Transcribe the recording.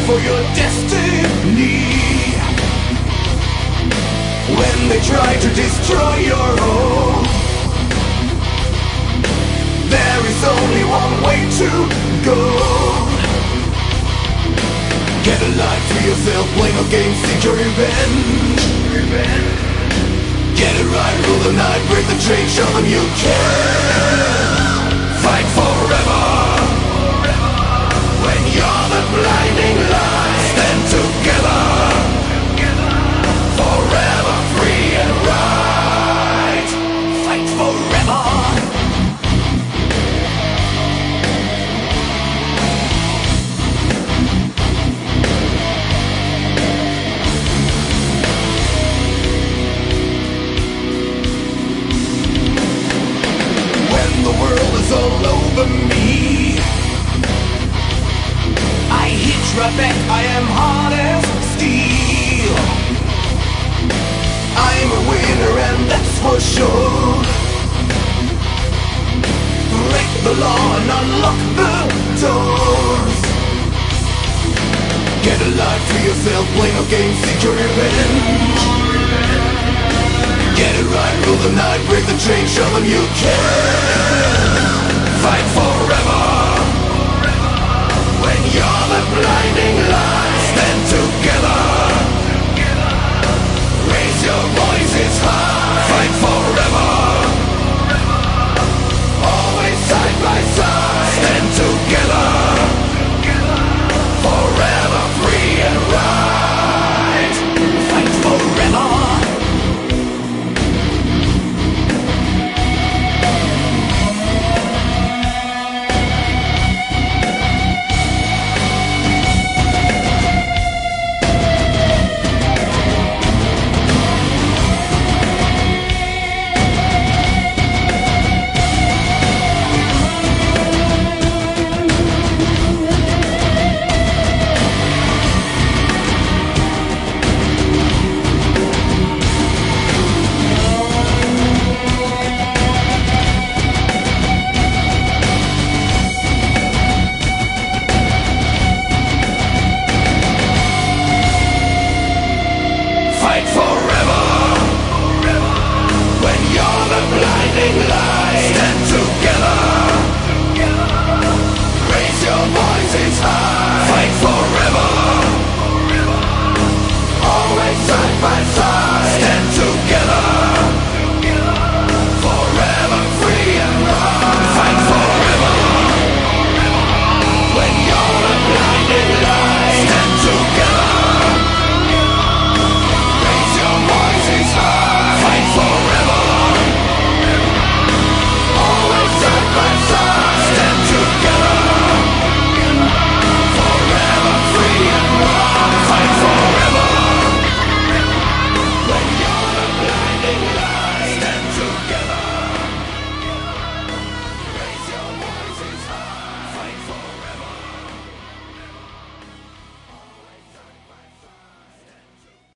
for your destiny. When they try to destroy your home, there is only one way to go. Get a life for yourself, play no games, seek your revenge. Get it right, rule the night, break the chain, show them you can. Fight forever. When you're the blinding light, stand together. Forever free and right. Fight forever. The world is all over me, I hit right back, I am hard as steel. I'm a winner and that's for sure. Break the law and unlock the doors. Get a life for yourself, play no games, seek your revenge. Get it right, rule the night, break the chain, show them you can. Fight for